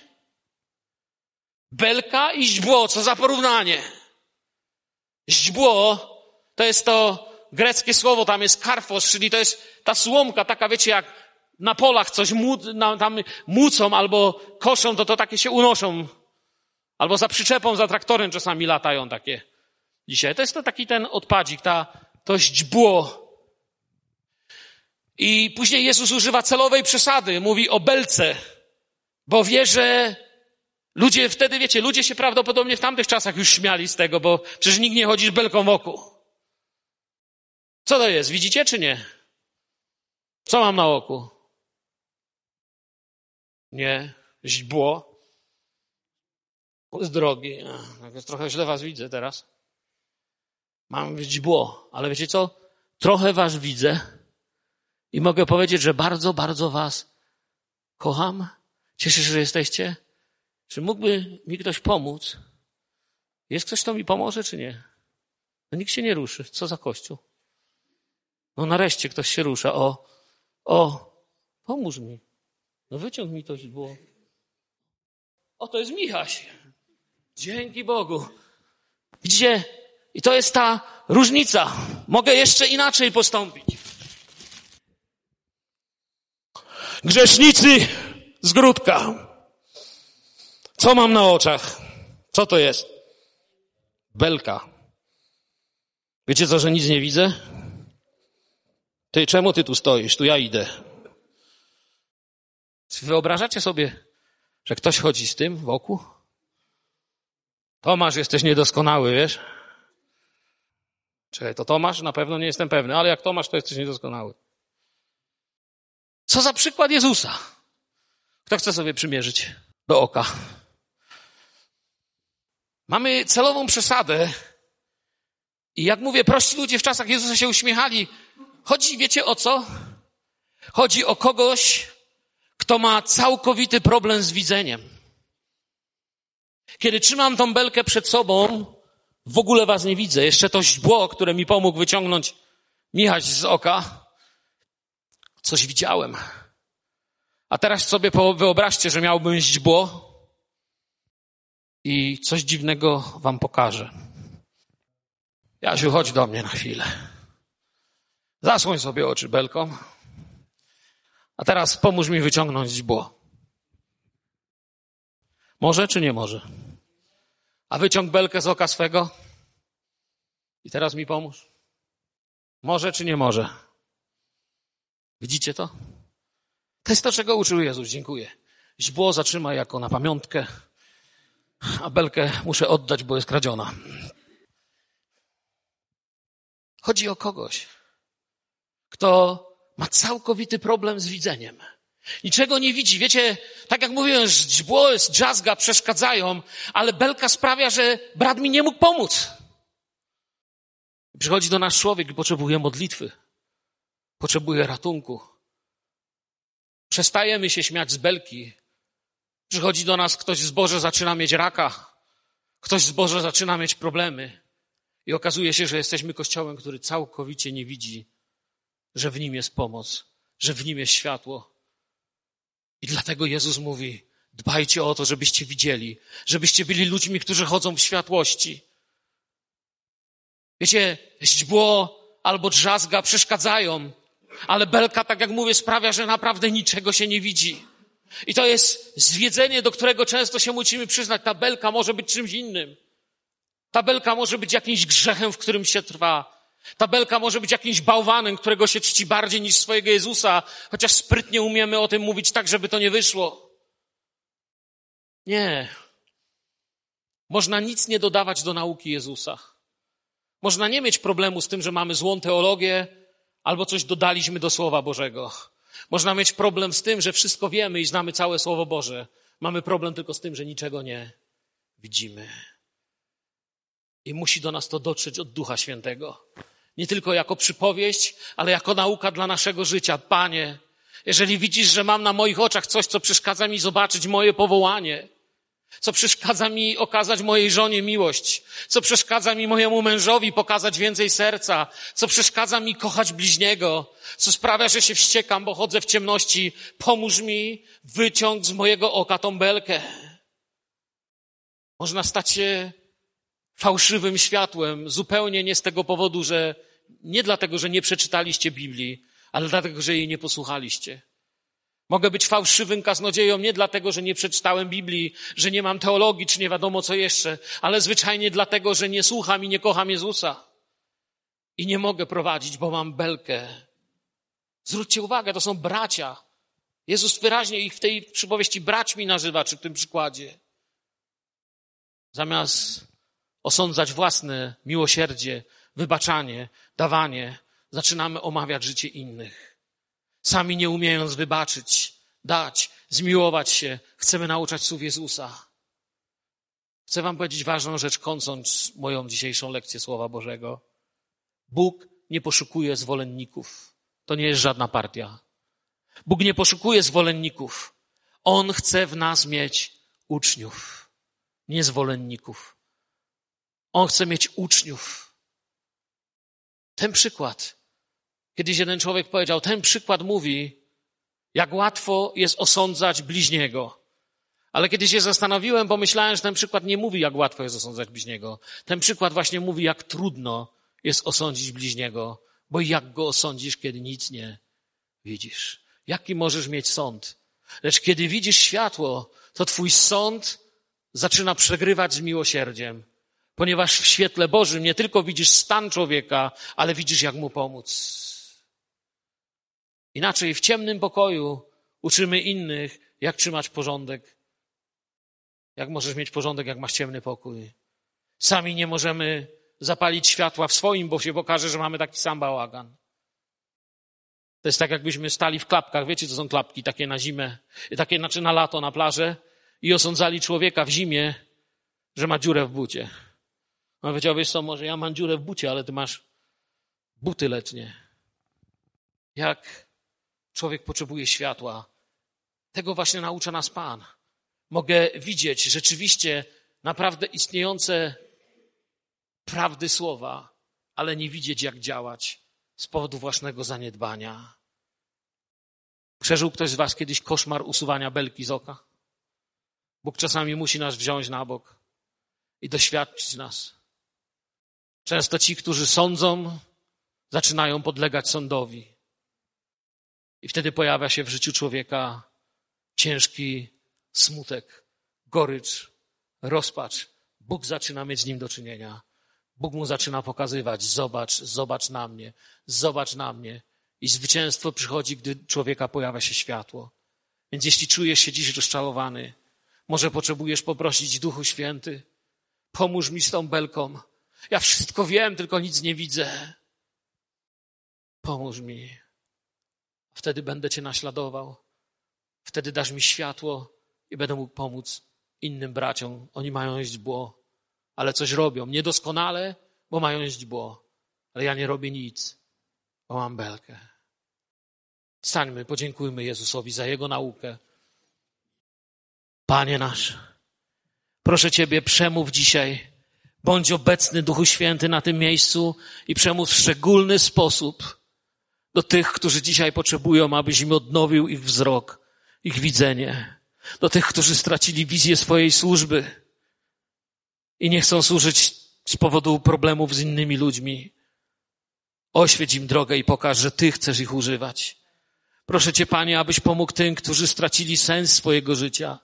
Belka i źdźbło, co za porównanie. Źdźbło to jest to greckie słowo, tam jest karfos, czyli to jest ta słomka, taka wiecie jak na polach coś mu, na, tam mucą albo koszą, to to takie się unoszą. Albo za przyczepą, za traktorem czasami latają takie dzisiaj. To jest to taki ten odpadzik, ta, to źdźbło. I później Jezus używa celowej przesady. Mówi o belce, bo wie, że ludzie wtedy, wiecie, ludzie się prawdopodobnie w tamtych czasach już śmiali z tego, bo przecież nikt nie chodzi z belką wokół. Co to jest? Widzicie czy nie? Co mam na oku? Nie, źdźbło. Z drogi. Ach, trochę źle was widzę teraz. Mam źdźbło, ale wiecie co? Trochę was widzę i mogę powiedzieć, że bardzo, bardzo was kocham. Cieszę się, że jesteście. Czy mógłby mi ktoś pomóc? Jest ktoś, kto mi pomoże, czy nie? No nikt się nie ruszy. Co za kościół? No nareszcie ktoś się rusza. O, o, pomóż mi. No wyciąg mi to źdźbło. O, to jest Michaś. Dzięki Bogu. Widzicie? I to jest ta różnica. Mogę jeszcze inaczej postąpić. Grzesznicy z Gródka. Co mam na oczach? Co to jest? Belka. Wiecie co, że nic nie widzę? Ty, czemu ty tu stoisz? Tu ja idę. Wyobrażacie sobie, że ktoś chodzi z tym wokół? Tomasz, jesteś niedoskonały, wiesz? Czekaj, to Tomasz? Na pewno nie jestem pewny, ale jak Tomasz, to jesteś niedoskonały. Co za przykład Jezusa? Kto chce sobie przymierzyć do oka? Mamy celową przesadę i jak mówię, prości ludzie w czasach Jezusa się uśmiechali. Chodzi, wiecie o co? Chodzi o kogoś, kto ma całkowity problem z widzeniem. Kiedy trzymam tą belkę przed sobą, w ogóle was nie widzę. Jeszcze to źdźbło, które mi pomógł wyciągnąć Michał z oka, coś widziałem. A teraz sobie wyobraźcie, że miałbym źdźbło i coś dziwnego wam pokażę. Jasiu, chodź do mnie na chwilę. Zasłoń sobie oczy belką. A teraz pomóż mi wyciągnąć źdźbło. Może czy nie może? A wyciąg belkę z oka swego. I teraz mi pomóż. Może czy nie może? Widzicie to? To jest to, czego uczył Jezus. Dziękuję. Źdźbło zatrzymaj jako na pamiątkę, a belkę muszę oddać, bo jest kradziona. Chodzi o kogoś, kto ma całkowity problem z widzeniem. Niczego nie widzi. Wiecie, tak jak mówiłem, źdźbło, drzazga przeszkadzają, ale belka sprawia, że brat mi nie mógł pomóc. Przychodzi do nas człowiek i potrzebuje modlitwy. Potrzebuje ratunku. Przestajemy się śmiać z belki. Przychodzi do nas ktoś z Boże, zaczyna mieć raka. Ktoś z Boże zaczyna mieć problemy. I okazuje się, że jesteśmy kościołem, który całkowicie nie widzi, że w nim jest pomoc, że w nim jest światło. I dlatego Jezus mówi, dbajcie o to, żebyście widzieli, żebyście byli ludźmi, którzy chodzą w światłości. Wiecie, źdźbło albo drzazga przeszkadzają, ale belka, tak jak mówię, sprawia, że naprawdę niczego się nie widzi. I to jest zwiedzenie, do którego często się musimy przyznać. Ta belka może być czymś innym. Ta belka może być jakimś grzechem, w którym się trwa. Ta belka może być jakimś bałwanem, którego się czci bardziej niż swojego Jezusa, chociaż sprytnie umiemy o tym mówić tak, żeby to nie wyszło. Nie. Można nic nie dodawać do nauki Jezusa. Można nie mieć problemu z tym, że mamy złą teologię albo coś dodaliśmy do Słowa Bożego. Można mieć problem z tym, że wszystko wiemy i znamy całe Słowo Boże. Mamy problem tylko z tym, że niczego nie widzimy. I musi do nas to dotrzeć od Ducha Świętego. Nie tylko jako przypowieść, ale jako nauka dla naszego życia. Panie, jeżeli widzisz, że mam na moich oczach coś, co przeszkadza mi zobaczyć moje powołanie, co przeszkadza mi okazać mojej żonie miłość, co przeszkadza mi mojemu mężowi pokazać więcej serca, co przeszkadza mi kochać bliźniego, co sprawia, że się wściekam, bo chodzę w ciemności, pomóż mi wyciąć z mojego oka tą belkę. Można stać się fałszywym światłem, zupełnie nie z tego powodu, że nie dlatego, że nie przeczytaliście Biblii, ale dlatego, że jej nie posłuchaliście. Mogę być fałszywym kaznodzieją nie dlatego, że nie przeczytałem Biblii, że nie mam teologii, czy nie wiadomo co jeszcze, ale zwyczajnie dlatego, że nie słucham i nie kocham Jezusa. I nie mogę prowadzić, bo mam belkę. Zwróćcie uwagę, to są bracia. Jezus wyraźnie ich w tej przypowieści braćmi nazywa, czy w tym przykładzie. Zamiast osądzać własne miłosierdzie, wybaczanie, dawanie, zaczynamy omawiać życie innych. Sami nie umiejąc wybaczyć, dać, zmiłować się, chcemy nauczać słów Jezusa. Chcę wam powiedzieć ważną rzecz, kończąc moją dzisiejszą lekcję Słowa Bożego. Bóg nie poszukuje zwolenników. To nie jest żadna partia. Bóg nie poszukuje zwolenników. On chce w nas mieć uczniów, nie zwolenników. On chce mieć uczniów. Ten przykład. Kiedyś jeden człowiek powiedział, ten przykład mówi, jak łatwo jest osądzać bliźniego. Ale kiedy się zastanowiłem, pomyślałem, że ten przykład nie mówi, jak łatwo jest osądzać bliźniego. Ten przykład właśnie mówi, jak trudno jest osądzić bliźniego, bo jak go osądzisz, kiedy nic nie widzisz? Jaki możesz mieć sąd? Lecz kiedy widzisz światło, to twój sąd zaczyna przegrywać z miłosierdziem, ponieważ w świetle Bożym nie tylko widzisz stan człowieka, ale widzisz, jak mu pomóc. Inaczej w ciemnym pokoju uczymy innych, jak trzymać porządek. Jak możesz mieć porządek, jak masz ciemny pokój? Sami nie możemy zapalić światła w swoim, bo się pokaże, że mamy taki sam bałagan. To jest tak, jakbyśmy stali w klapkach. Wiecie, co są klapki takie na zimę, takie znaczy na lato, na plażę i osądzali człowieka w zimie, że ma dziurę w bucie. On powiedział, wiesz co, może ja mam dziurę w bucie, ale ty masz buty letnie. Jak człowiek potrzebuje światła. Tego właśnie naucza nas Pan. Mogę widzieć rzeczywiście naprawdę istniejące prawdy słowa, ale nie widzieć, jak działać z powodu własnego zaniedbania. Przeżył ktoś z was kiedyś koszmar usuwania belki z oka? Bóg czasami musi nas wziąć na bok i doświadczyć nas. Często ci, którzy sądzą, zaczynają podlegać sądowi. I wtedy pojawia się w życiu człowieka ciężki smutek, gorycz, rozpacz. Bóg zaczyna mieć z nim do czynienia. Bóg mu zaczyna pokazywać, zobacz, zobacz na mnie, zobacz na mnie. I zwycięstwo przychodzi, gdy człowieka pojawia się światło. Więc jeśli czujesz się dziś rozczarowany, może potrzebujesz poprosić Duchu Święty, pomóż mi z tą belką. Ja wszystko wiem, tylko nic nie widzę. Pomóż mi. Wtedy będę cię naśladował. Wtedy dasz mi światło i będę mógł pomóc innym braciom. Oni mają źdźbło, ale coś robią. Niedoskonale, bo mają źdźbło. Ale ja nie robię nic, bo mam belkę. Stańmy, podziękujmy Jezusowi za Jego naukę. Panie nasz, proszę Ciebie, przemów dzisiaj. Bądź obecny, Duchu Święty, na tym miejscu i przemów w szczególny sposób do tych, którzy dzisiaj potrzebują, abyś im odnowił ich wzrok, ich widzenie. Do tych, którzy stracili wizję swojej służby i nie chcą służyć z powodu problemów z innymi ludźmi. Oświeć im drogę i pokaż, że Ty chcesz ich używać. Proszę Cię, Panie, abyś pomógł tym, którzy stracili sens swojego życia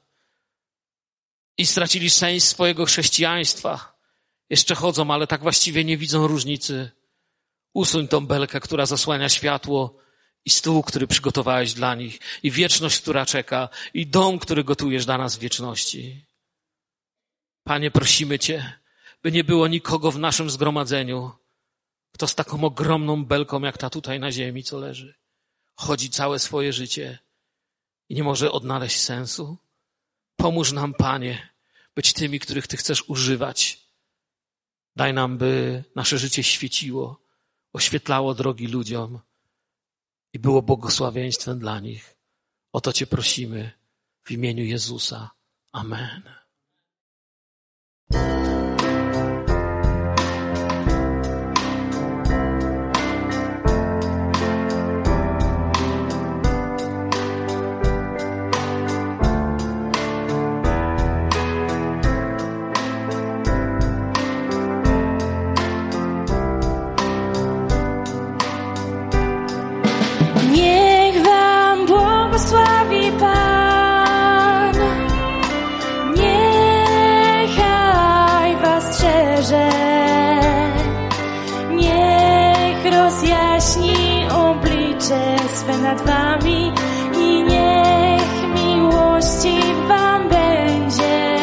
i stracili sens swojego chrześcijaństwa. Jeszcze chodzą, ale tak właściwie nie widzą różnicy. Usuń tą belkę, która zasłania światło i stół, który przygotowałeś dla nich, i wieczność, która czeka, i dom, który gotujesz dla nas w wieczności. Panie, prosimy Cię, by nie było nikogo w naszym zgromadzeniu, kto z taką ogromną belką, jak ta tutaj na ziemi, co leży, chodzi całe swoje życie i nie może odnaleźć sensu. Pomóż nam, Panie, być tymi, których Ty chcesz używać. Daj nam, by nasze życie świeciło, oświetlało drogi ludziom i było błogosławieństwem dla nich. O to Cię prosimy w imieniu Jezusa. Amen. Niech wam błogosławi oblicze swe nad wami i niech miłości wam będzie.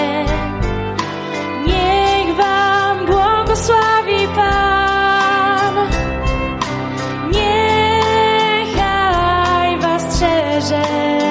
Niech wam błogosławi Pan, niechaj was strzeże,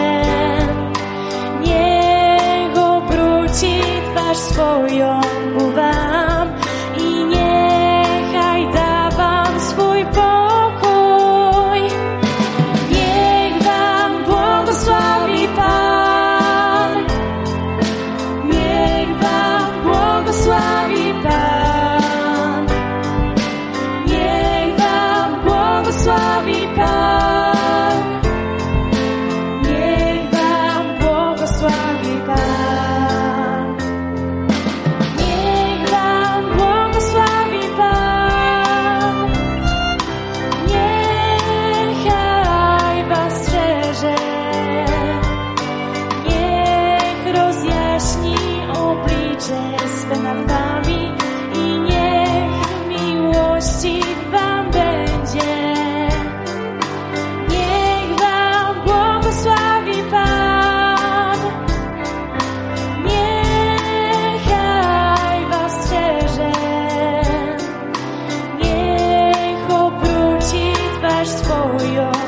niech obróci twarz swoją ku wam i niechaj da wam swój pokój. Niech wam błogosławi Pan, niech wam błogosławi Pan, niech wam błogosławi Pan, niech wam błogosławi Pan, niech wam błogosławi Pan, niechaj was strzeże, niech rozjaśni oblicze swe nad wami i niech miłości wam będzie. Niech wam błogosławi Pan, niechaj was strzeże, niech obróci twarz swoją